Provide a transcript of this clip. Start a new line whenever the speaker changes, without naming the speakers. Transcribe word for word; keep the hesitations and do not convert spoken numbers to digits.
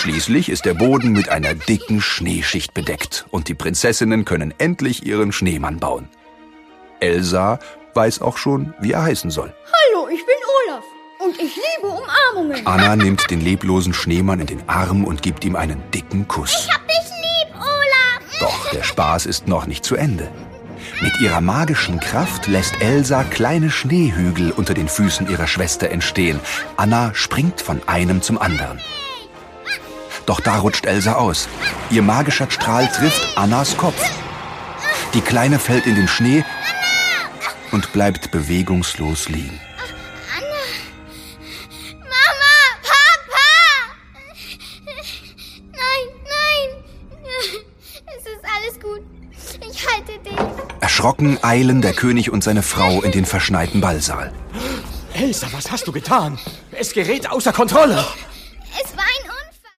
Schließlich ist der Boden mit einer dicken Schneeschicht bedeckt und die Prinzessinnen können endlich ihren Schneemann bauen. Elsa weiß auch schon, wie er heißen soll.
Hallo, ich bin Olaf und ich liebe Umarmungen.
Anna nimmt den leblosen Schneemann in den Arm und gibt ihm einen dicken Kuss.
Ich hab dich lieb, Olaf.
Doch der Spaß ist noch nicht zu Ende. Mit ihrer magischen Kraft lässt Elsa kleine Schneehügel unter den Füßen ihrer Schwester entstehen. Anna springt von einem zum anderen. Doch da rutscht Elsa aus. Ihr magischer Strahl trifft Annas Kopf. Die Kleine fällt in den Schnee und bleibt bewegungslos liegen.
Anna! Mama! Papa! Nein, nein! Es ist alles gut. Ich halte dich.
Erschrocken eilen der König und seine Frau in den verschneiten Ballsaal.
Elsa, was hast du getan? Es gerät außer Kontrolle.